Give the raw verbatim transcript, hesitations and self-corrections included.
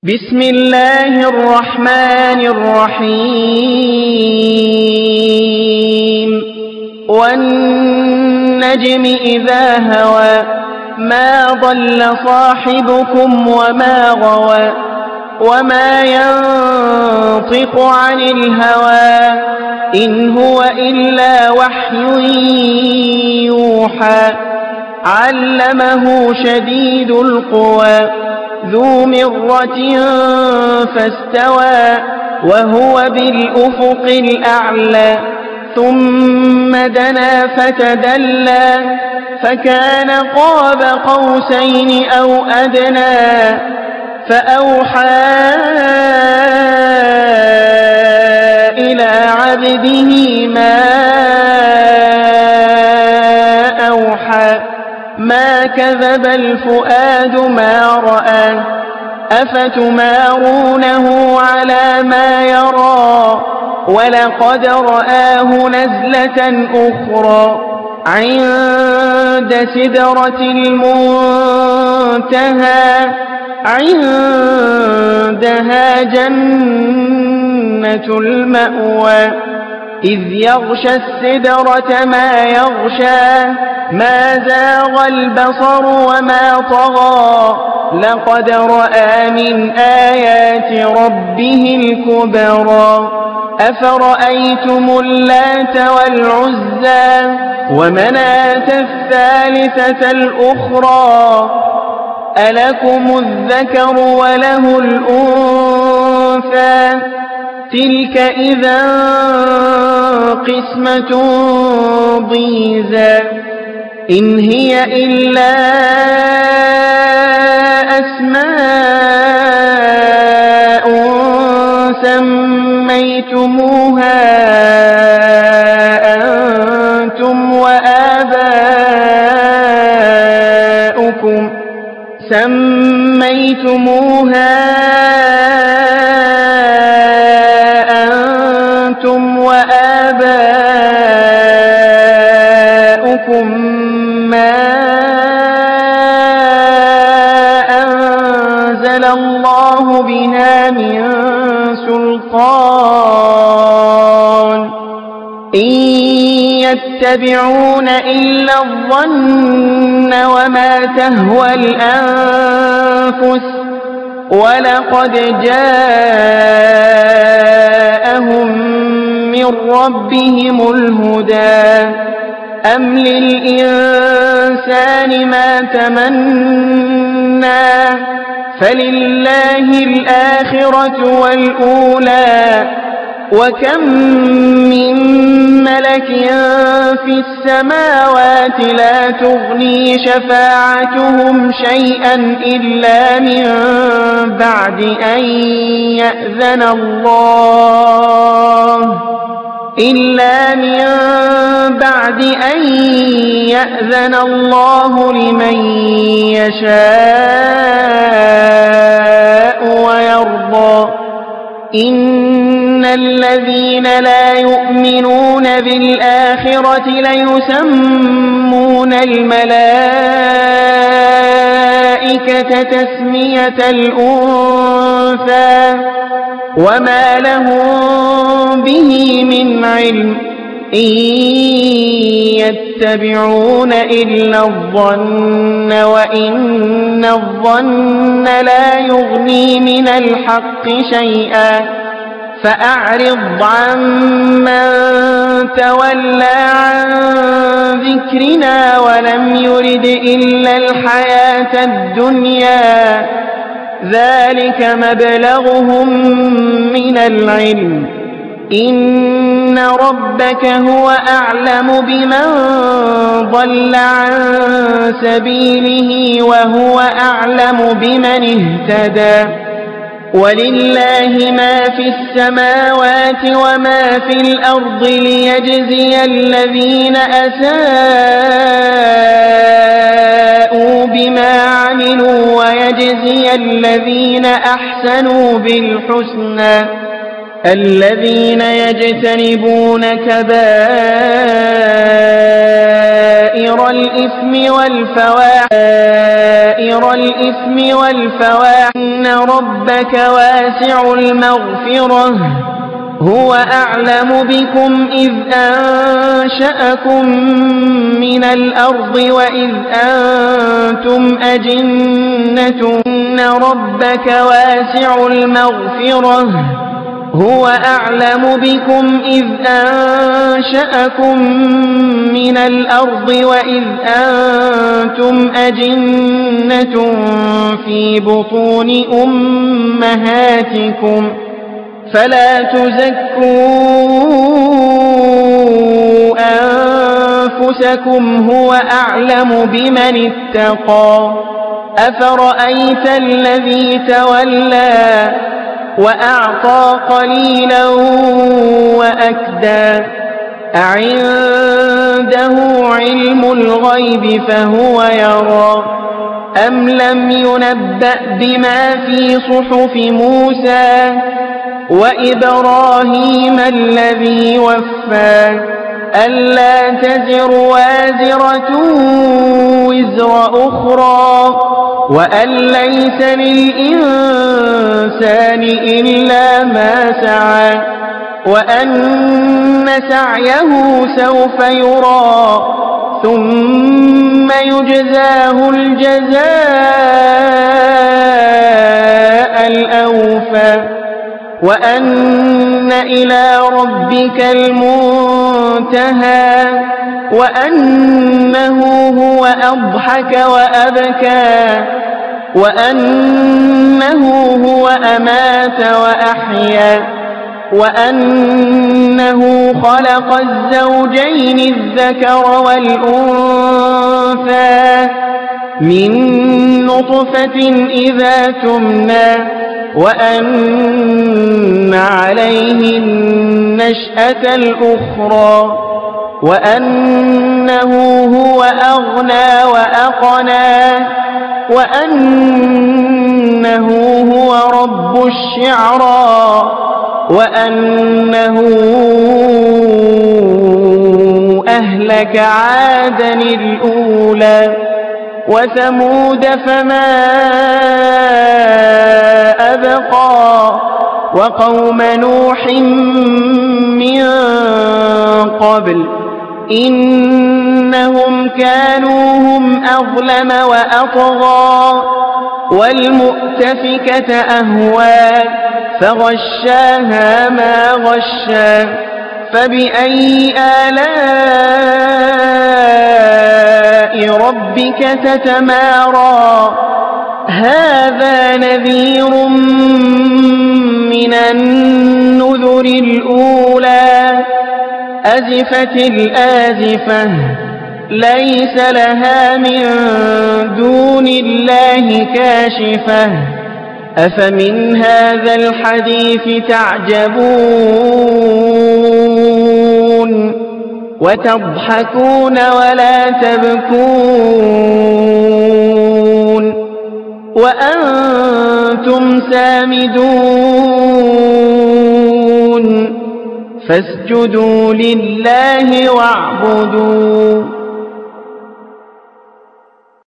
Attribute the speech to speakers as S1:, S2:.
S1: بسم الله الرحمن الرحيم والنجم إذا هوى ما ضل صاحبكم وما غوى وما ينطق عن الهوى إن هو إلا وحي يوحى علمه شديد القوى ذو مرة فاستوى وهو بالأفق الأعلى ثم دنا فتدلى فكان قاب قوسين أو أدنى فأوحى إلى عبده ما أوحى ما كذب الفؤاد ما رأى أفتمارونه على ما يرى ولقد رآه نزلة أخرى عند سدرة المنتهى عندها جنة المأوى إذ يغشى السدرة ما يغشى ما زاغ البصر وما طغى لقد رأى من آيات ربه الكبرى أفرأيتم اللات والعزى ومناة الثالثة الأخرى ألكم الذكر وله الأنثى تلك إذا قسمة ضيزى إن هي إلا أسماء سميتموها أنتم وآباؤكم سميتموها أنتم وآباؤكم ما أنزل الله بها من سلطان إن يتبعون إلا الظن وما تهوى الأنفس ولقد جاءهم من ربهم الهدى أم للإنسان ما تمنى فلله الآخرة والأولى وكم من ملك في السماوات لا تغني شفاعتهم شيئا إلا من بعد أن يأذن الله إلا من بعد أن يأذن الله لمن يشاء ويرضى إن الذين لا يؤمنون بالآخرة ليسمون الملائكة تسمية الأنثى وما لهم به من علم إن يتبعون إلا الظن وإن الظن لا يغني من الحق شيئا فأعرض عمن تولى عن ذكرنا ولم يرد إلا الحياة الدنيا ذلك مبلغهم من العلم إن ربك هو أعلم بمن ضل عن سبيله وهو أعلم بمن اهتدى ولله ما في السماوات وما في الأرض ليجزي الذين أساءوا بما عملوا ويجزي الذين أحسنوا بالحسنى الذين يجتنبون كبائر الإثم والفواحش الإثم والفواحش إن ربك واسع المغفرة هو أعلم بكم إذ أنشأكم من الأرض وإذ أنتم أجنة إن ربك واسع المغفرة هو أعلم بكم إذ أنشأكم من الأرض وإذ أنتم أجنة في بطون أمهاتكم فلا تزكوا أنفسكم هو أعلم بمن اتقى أفرأيت الذي تولى وأعطى قليلا وأكدى أعنده علم الغيب فهو يرى أم لم ينبأ بما في صحف موسى وإبراهيم الذي وفى ألا تزر وازرة وزر أخرى وأن ليس للإنسان إلا ما سعى وأن سعيه سوف يرى ثم يجزاه الجزاء الأوفى وأن إلى ربك المنتهى وأنه هو أضحك وأبكى وأنه هو أمات وأحيا وأنه خلق الزوجين الذكر والأنثى من نطفة إذا تمنى وأن عليه النشأة الأخرى وأنه هو أغنى وأقنى وأنه هو رب الشعرى وأنه أهلك عادا الأولى وثمود فما أبقى وقوم نوح من قبل إنهم كانوا هم أظلم وأطغى والمؤتفكة أهوى فغشاها ما غشى فبأي آلاء ربك تتمارى هذا نذير من النذر الأولى أزفت الآزفة ليس لها من دون الله كاشفة أفمن هذا الحديث تعجبون وتضحكون ولا تبكون وأنتم سامدون فاسجدوا لله واعبدوا